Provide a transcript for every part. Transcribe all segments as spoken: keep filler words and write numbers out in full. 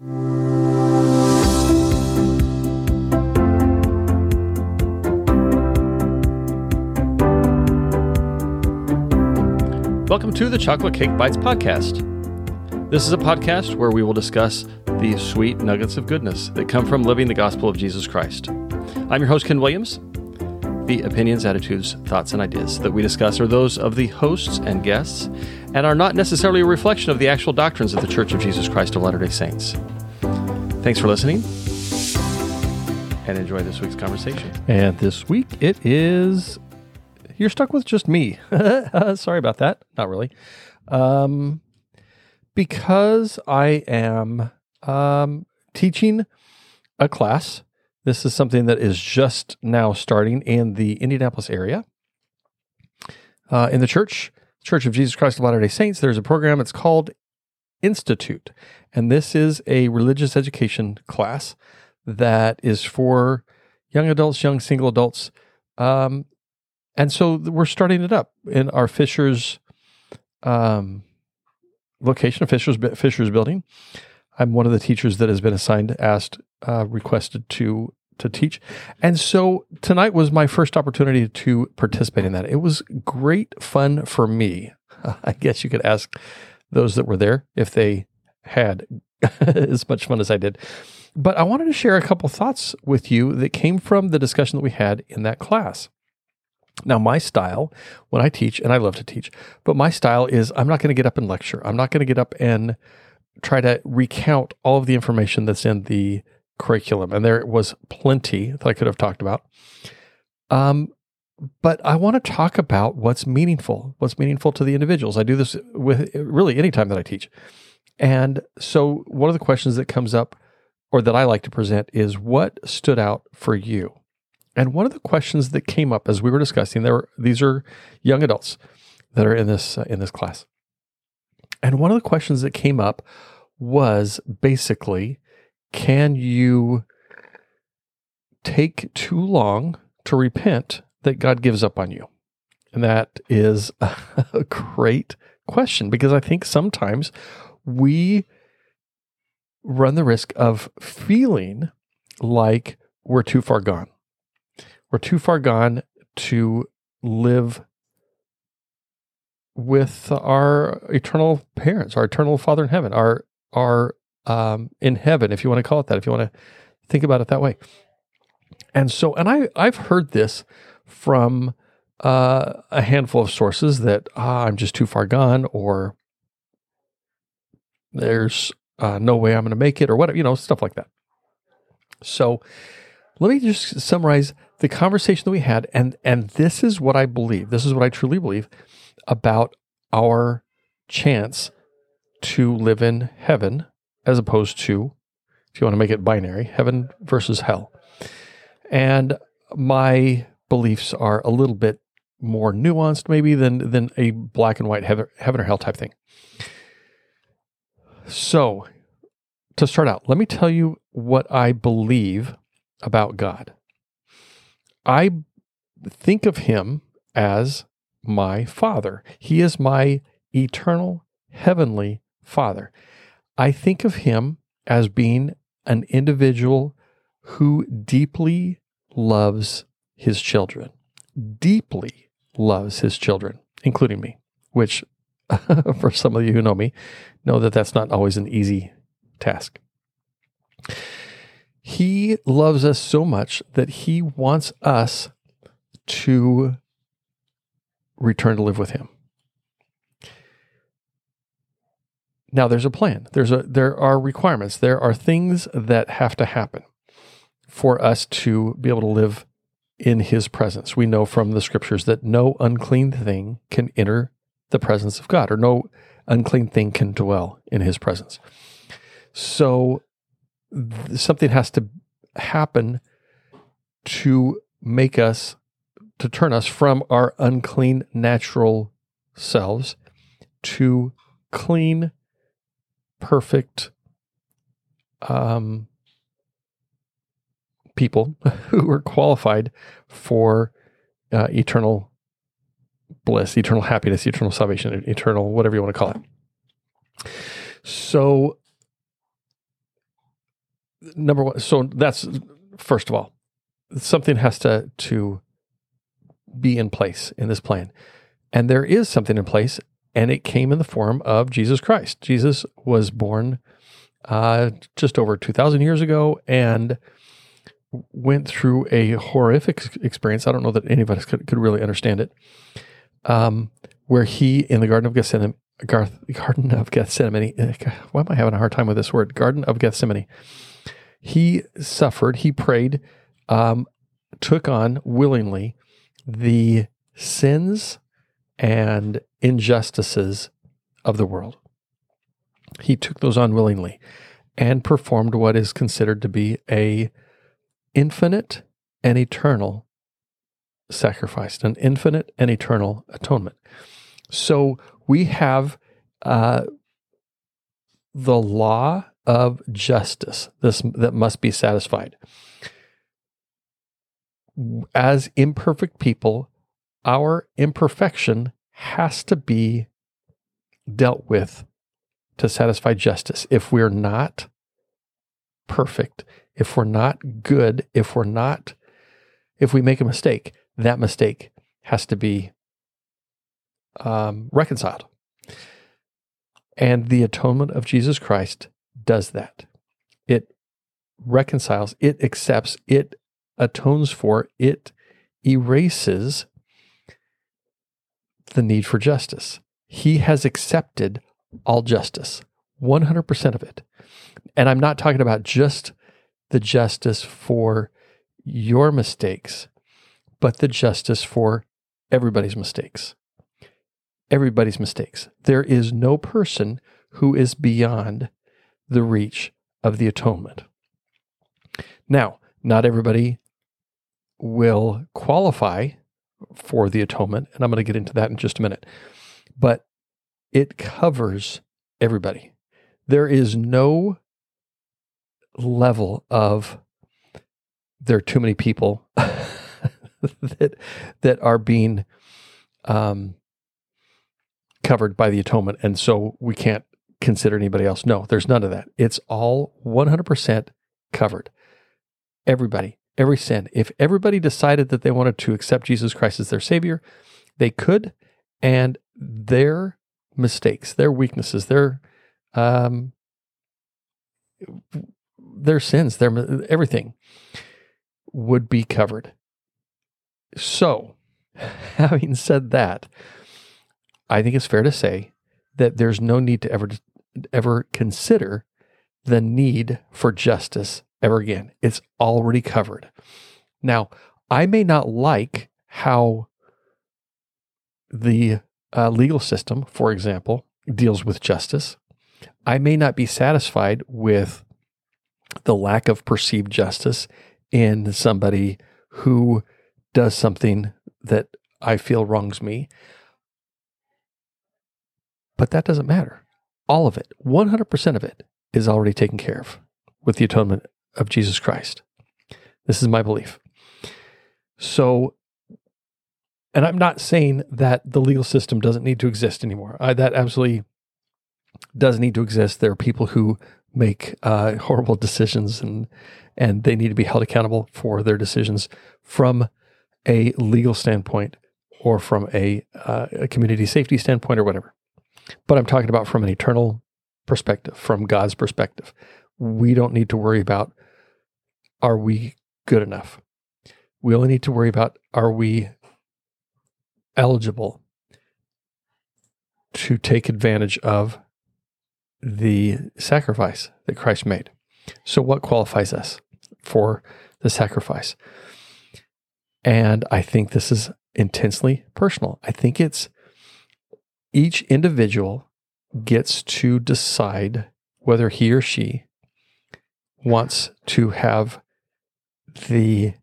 Welcome to the Chocolate Cake Bites podcast. This is a podcast where we will discuss the sweet nuggets of goodness that come from living the gospel of Jesus Christ. I'm your host, Ken Williams. The opinions, attitudes, thoughts, and ideas that we discuss are those of the hosts and guests and are not necessarily a reflection of the actual doctrines of the Church of Jesus Christ of Latter-day Saints. Thanks for listening and enjoy this week's conversation. And this week it is... You're stuck with just me. Sorry about that. Not really. Um, because I am um, teaching a class. This is something that is just now starting in the Indianapolis area. Uh, in the church, Church of Jesus Christ of Latter-day Saints, there's a program. It's called Institute. And this is a religious education class that is for young adults, young single adults, um, and so we're starting it up in our Fishers um, location, Fishers Fishers building. I'm one of the teachers that has been assigned, asked, uh, requested to to teach. And so tonight was my first opportunity to participate in that. It was great fun for me. I guess you could ask those that were there if they had as much fun as I did. But I wanted to share a couple thoughts with you that came from the discussion that we had in that class. Now, my style, when I teach, and I love to teach, but my style is I'm not going to get up and lecture. I'm not going to get up and try to recount all of the information that's in the curriculum. And there was plenty that I could have talked about. Um, but I want to talk about what's meaningful, what's meaningful to the individuals. I do this with really any time that I teach. And so one of the questions that comes up, or that I like to present, is what stood out for you? And one of the questions that came up as we were discussing, there were, these are young adults that are in this uh, in this class. And one of the questions that came up was basically, can you take too long to repent that God gives up on you? And that is a great question, because I think sometimes we run the risk of feeling like we're too far gone. We're too far gone to live with our eternal parents, our eternal Father in heaven, our our um, in heaven, if you want to call it that, if you want to think about it that way. And so, and I I've heard this from uh, a handful of sources that ah, I'm just too far gone, or there's uh, no way I'm going to make it, or whatever, you know, stuff like that. So let me just summarize the conversation that we had, and and this is what I believe, this is what I truly believe about our chance to live in heaven, as opposed to, if you want to make it binary, heaven versus hell. And my beliefs are a little bit more nuanced maybe than, than a black and white heaven, heaven or hell type thing. So, to start out, let me tell you what I believe about God. I think of him as my Father. He is my eternal heavenly Father. I think of him as being an individual who deeply loves his children, deeply loves his children, including me, which for some of you who know me, know that that's not always an easy task. He loves us so much that he wants us to return to live with him. Now, there's a plan. There's a there are requirements. There are things that have to happen for us to be able to live in his presence. We know from the scriptures that no unclean thing can enter the presence of God, or no unclean thing can dwell in his presence. So something has to happen to make us, to turn us from our unclean natural selves to clean, perfect um, people who are qualified for uh, eternal bliss, eternal happiness, eternal salvation, eternal whatever you want to call it. So number one, so that's, first of all, something has to, to be in place in this plan. And there is something in place, and it came in the form of Jesus Christ. Jesus was born uh, just over two thousand years ago and went through a horrific experience. I don't know that any of us could, could really understand it. Um, where he, in the Garden of Gethsemane, Garden of Gethsemane, why am I having a hard time with this word? Garden of Gethsemane. He suffered, he prayed, um, took on willingly the sins and injustices of the world. He took those on willingly and performed what is considered to be a infinite and eternal sacrifice, an infinite and eternal atonement. So we have uh, the law of justice this that must be satisfied. As imperfect people, our imperfection has to be dealt with to satisfy justice. If we're not perfect, if we're not good, if we're not, if we make a mistake, that mistake has to be um, reconciled. And the atonement of Jesus Christ does that. It reconciles, it accepts, it atones for, it erases the need for justice. He has accepted all justice, one hundred percent of it. And I'm not talking about just the justice for your mistakes, but the justice for everybody's mistakes. Everybody's mistakes. There is no person who is beyond the reach of the atonement. Now, not everybody will qualify for the atonement, and I'm going to get into that in just a minute, but it covers everybody. There is no level of there are too many people that that are being um, covered by the atonement, and so we can't consider anybody else. No, there's none of that. It's all one hundred percent covered. Everybody, every sin. If everybody decided that they wanted to accept Jesus Christ as their Savior, they could, and their mistakes, their weaknesses, their um, their sins, their everything would be covered. So, having said that, I think it's fair to say that there's no need to ever ever consider the need for justice ever again. It's already covered. Now, I may not like how the uh, legal system, for example, deals with justice. I may not be satisfied with the lack of perceived justice in somebody who does something that I feel wrongs me. But that doesn't matter. All of it, one hundred percent of it, is already taken care of with the atonement of Jesus Christ. This is my belief. So, and I'm not saying that the legal system doesn't need to exist anymore. I, that absolutely does need to exist. There are people who make uh, horrible decisions, and and they need to be held accountable for their decisions from a legal standpoint or from a, uh, a community safety standpoint or whatever. But I'm talking about from an eternal perspective, from God's perspective. We don't need to worry about, are we good enough? We only need to worry about, are we eligible to take advantage of the sacrifice that Christ made? So what qualifies us for the sacrifice? And I think this is intensely personal. I think it's each individual gets to decide whether he or she wants to have the,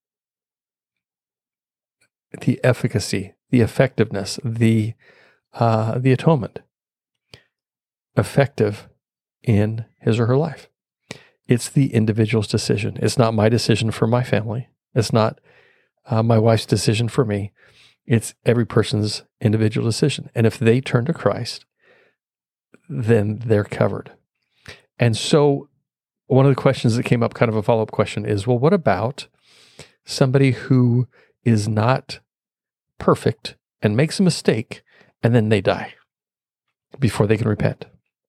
the efficacy, the effectiveness, the, uh, the atonement effective in his or her life. It's the individual's decision. It's not my decision for my family. It's not uh, my wife's decision for me. It's every person's individual decision. And if they turn to Christ, then they're covered. And so one of the questions that came up, kind of a follow-up question, is, well, what about somebody who is not perfect and makes a mistake and then they die before they can repent?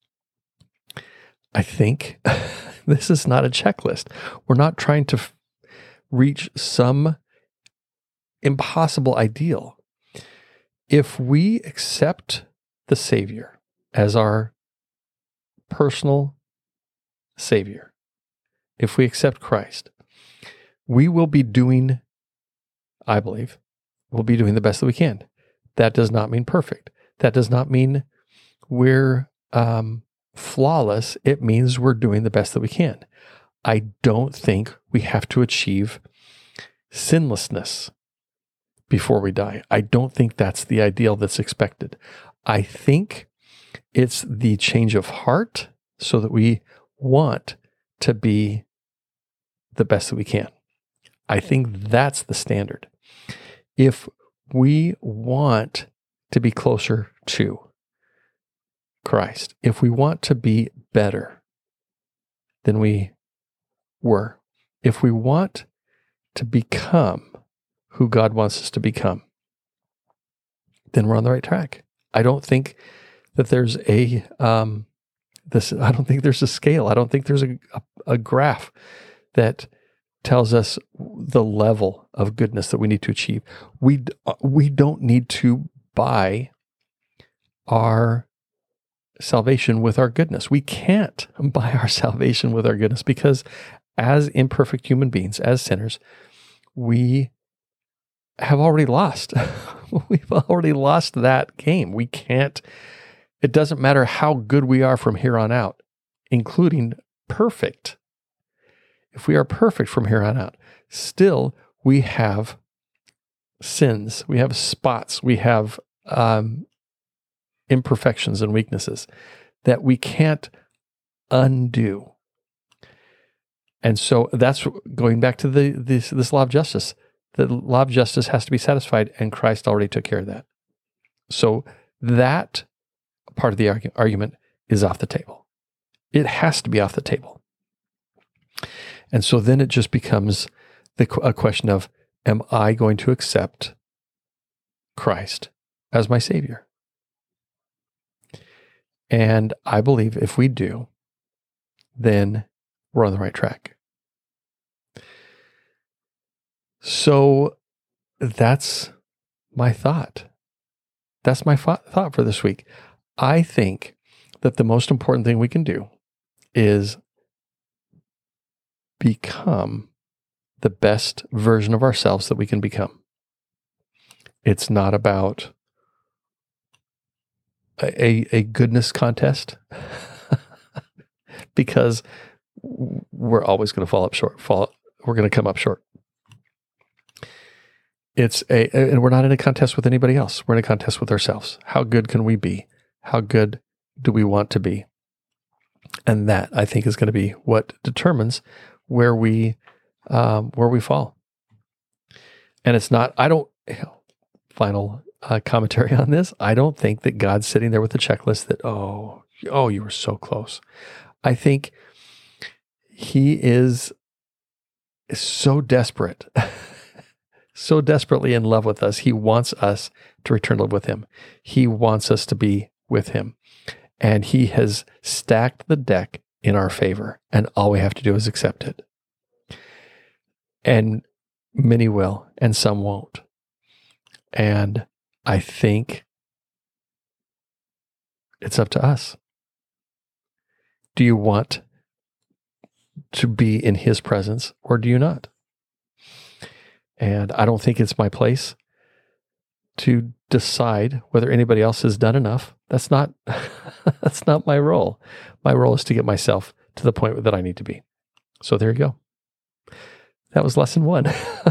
I think this is not a checklist. We're not trying to f- reach some impossible ideal. If we accept the Savior as our personal Savior, if we accept Christ, we will be doing, I believe, we'll be doing the best that we can. That does not mean perfect. That does not mean we're um, flawless. It means we're doing the best that we can. I don't think we have to achieve sinlessness before we die. I don't think that's the ideal that's expected. I think it's the change of heart so that we want to be the best that we can. I think that's the standard. If we want to be closer to Christ, if we want to be better than we were, if we want to become who God wants us to become, then we're on the right track. I don't think that there's a um, this. I don't think there's a scale. I don't think there's a, a, a graph that tells us the level of goodness that we need to achieve. We we don't need to buy our salvation with our goodness. We can't buy our salvation with our goodness, because as imperfect human beings, as sinners, we have already lost. We've already lost that game. We can't, it doesn't matter how good we are from here on out, including perfect. If we are perfect from here on out, still we have sins, we have spots, we have um, imperfections and weaknesses that we can't undo. And so that's going back to the this, this law of justice. The law of justice has to be satisfied, and Christ already took care of that. So that part of the argu- argument is off the table. It has to be off the table. And so then it just becomes the, a question of, am I going to accept Christ as my Savior? And I believe if we do, then we're on the right track. So that's my thought. That's my fo- thought for this week. I think that the most important thing we can do is become the best version of ourselves that we can become. It's not about a, a goodness contest because we're always going to fall up short. Fall, we're going to come up short. It's a, and we're not in a contest with anybody else. We're in a contest with ourselves. How good can we be? How good do we want to be? And that, I think, is going to be what determines where we, um, where we fall. And it's not, I don't, final uh, commentary on this. I don't think that God's sitting there with a checklist that, oh, oh, you were so close. I think he is, is so desperate, so desperately in love with us. He wants us to return to live with him. He wants us to be with him. And he has stacked the deck in our favor. And all we have to do is accept it. And many will, and some won't. And I think it's up to us. Do you want to be in his presence, or do you not? And I don't think it's my place to decide whether anybody else has done enough. That's not, that's not my role. My role is to get myself to the point that I need to be. So there you go. That was lesson one.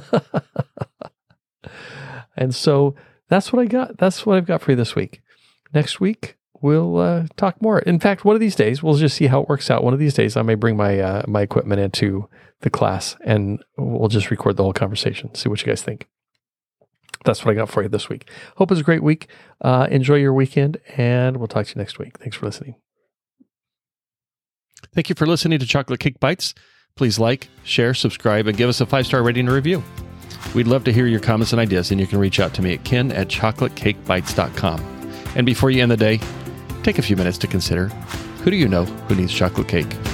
And so that's what I got. That's what I've got for you this week. Next week, we'll uh, talk more. In fact, one of these days, we'll just see how it works out. One of these days, I may bring my uh, my equipment into the class, and we'll just record the whole conversation, see what you guys think. That's what I got for you this week. Hope it's a great week. Uh, enjoy your weekend, and we'll talk to you next week. Thanks for listening. Thank you for listening to Chocolate Cake Bites. Please like, share, subscribe, and give us a five-star rating and review. We'd love to hear your comments and ideas, and you can reach out to me at ken at chocolate cake bites dot com. And before you end the day, take a few minutes to consider, who do you know who needs chocolate cake?